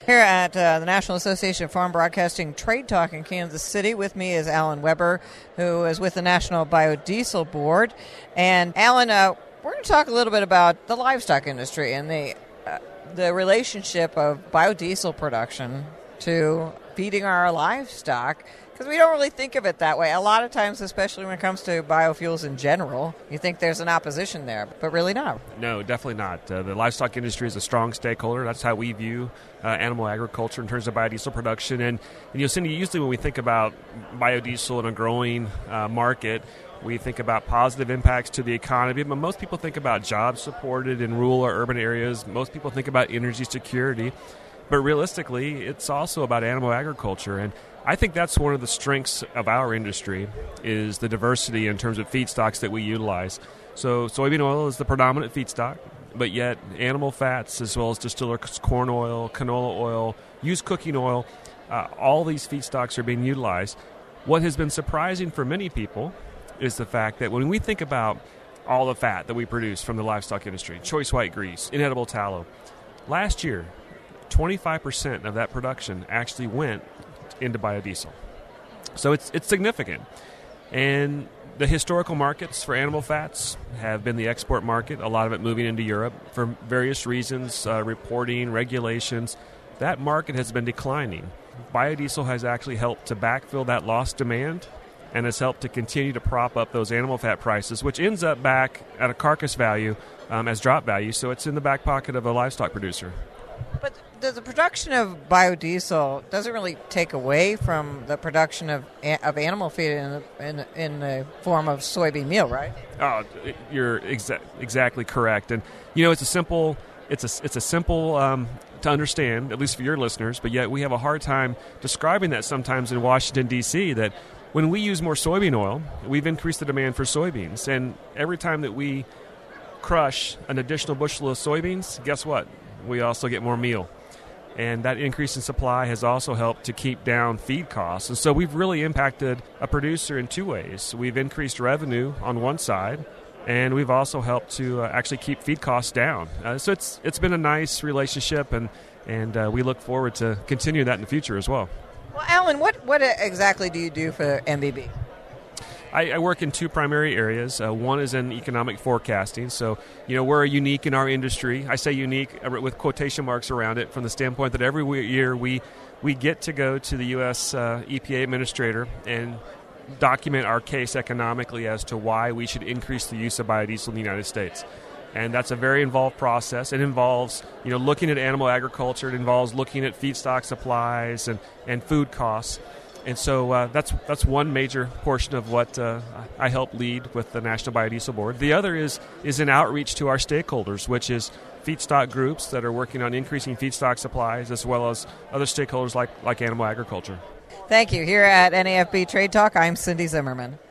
Here at the National Association of Farm Broadcasting Trade Talk in Kansas City, with me is Alan Weber, who is with the National Biodiesel Board. And Alan, we're going to talk a little bit about the livestock industry and the relationship of biodiesel production to feeding our livestock, because we don't really think of it that way. A lot of times, especially when it comes to biofuels in general, you think there's an opposition there, but really not. No, definitely not. The livestock industry is a strong stakeholder. That's how we view animal agriculture in terms of biodiesel production. And Cindy, usually when we think about biodiesel in a growing market, we think about positive impacts to the economy, but most people think about jobs supported in rural or urban areas. Most people think about energy security. But realistically, it's also about animal agriculture. And I think that's one of the strengths of our industry is the diversity in terms of feedstocks that we utilize. So soybean oil is the predominant feedstock, but yet animal fats as well as distillers corn oil, canola oil, used cooking oil, all these feedstocks are being utilized. What has been surprising for many people is the fact that when we think about all the fat that we produce from the livestock industry, choice white grease, inedible tallow, last year, 25% of that production actually went into biodiesel. So it's significant. And the historical markets for animal fats have been the export market, a lot of it moving into Europe for various reasons, reporting, regulations. That market has been declining. Biodiesel has actually helped to backfill that lost demand and has helped to continue to prop up those animal fat prices, which ends up back at a carcass value as drop value, so it's in the back pocket of a livestock producer. But the production of biodiesel doesn't really take away from the production of animal feed in the form of soybean meal, right? Oh, you're exactly correct. And it's a simple to understand, at least for your listeners. But yet we have a hard time describing that sometimes in Washington D.C. That when we use more soybean oil, we've increased the demand for soybeans, and every time that we crush an additional bushel of soybeans, guess what? We also get more meal. And that increase in supply has also helped to keep down feed costs. And so we've really impacted a producer in two ways. We've increased revenue on one side, and we've also helped to actually keep feed costs down. So it's been a nice relationship, and we look forward to continue that in the future as well. Well, Alan, what exactly do you do for NBB? I work in two primary areas. One is in economic forecasting. So, we're unique in our industry. I say unique with quotation marks around it from the standpoint that every year we get to go to the U.S. EPA administrator and document our case economically as to why we should increase the use of biodiesel in the United States. And that's a very involved process. It involves, looking at animal agriculture. It involves looking at feedstock supplies and food costs. And so that's one major portion of what I help lead with the National Biodiesel Board. The other is an outreach to our stakeholders, which is feedstock groups that are working on increasing feedstock supplies, as well as other stakeholders like animal agriculture. Thank you. Here at NAFB Trade Talk, I'm Cindy Zimmerman.